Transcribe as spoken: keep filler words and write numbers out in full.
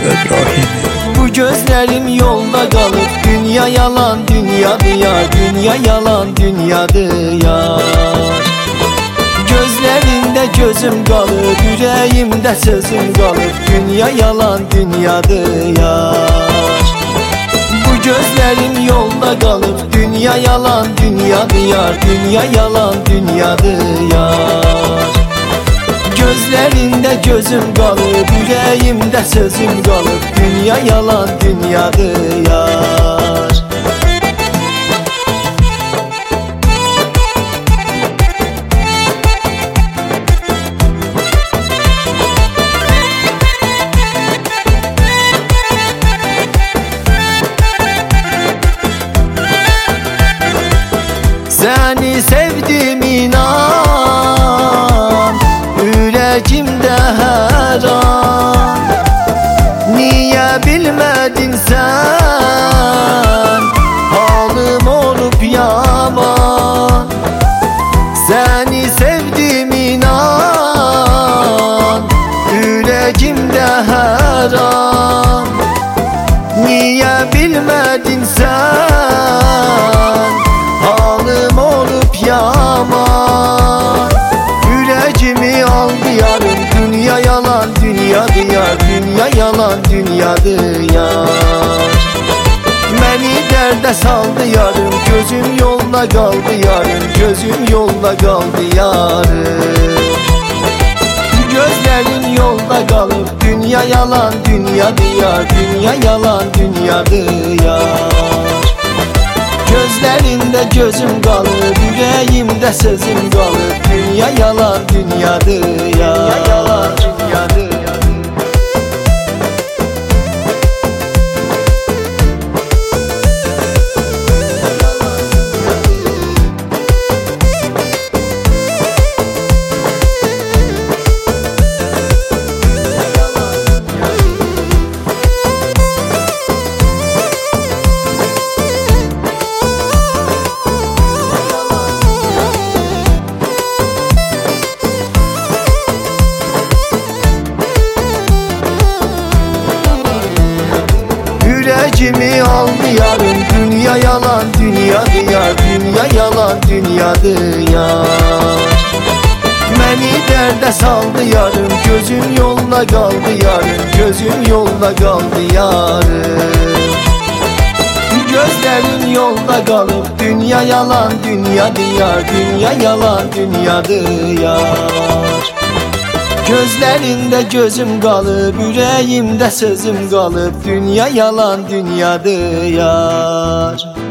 İbrahimi. Bu gözlerim yolda kalıp, dünya yalan dünya diyar, dünya yalan dünya diyar. Gözlerinde gözüm kalıp, yüreğimde sözüm kalıp, dünya yalan dünya diyar. Bu gözlerim yolda kalıp, dünya yalan dünya diyar, dünya yalan dünya diyar. Gözlerinde gözüm kalıp, yüreğimde sözüm kalıp, dünya yalan dünya diyar. Seni sevdim inan, yüreğimde her an. Niye bilmedin sen, halim olup yaman. Seni sevdim inan, yüreğimde her an. Niye bilmedin sen, halim olup yaman. Yüreğimi aldı yarım, dünya yalan dünya diyar, dünya yalan dünya diyar. Beni derde saldı yarım, gözüm yolda kaldı yarım, gözüm yolda kaldı yarım. Gözlerin yolda kalıp, dünya yalan dünya diyar, dünya yalan dünya diyar. Gözlerinde gözüm kalıp, yüreğimde sözüm kalıp, dünya yalan dünya diyar, dünya yalan dünya diyar. Yüreğimi aldı yarım, dünya yalan dünya diyar, dünya yalan dünya diyar. Beni derde saldı yarım, gözüm yolda kaldı yarım, gözüm yolda kaldı yarım. Gözlerin yolda kalıp, dünya yalan dünya diyar, dünya yalan dünya diyar. Gözlerinde gözüm kalıp, yüreğimde sözüm kalıp, dünya yalan dünya diyar.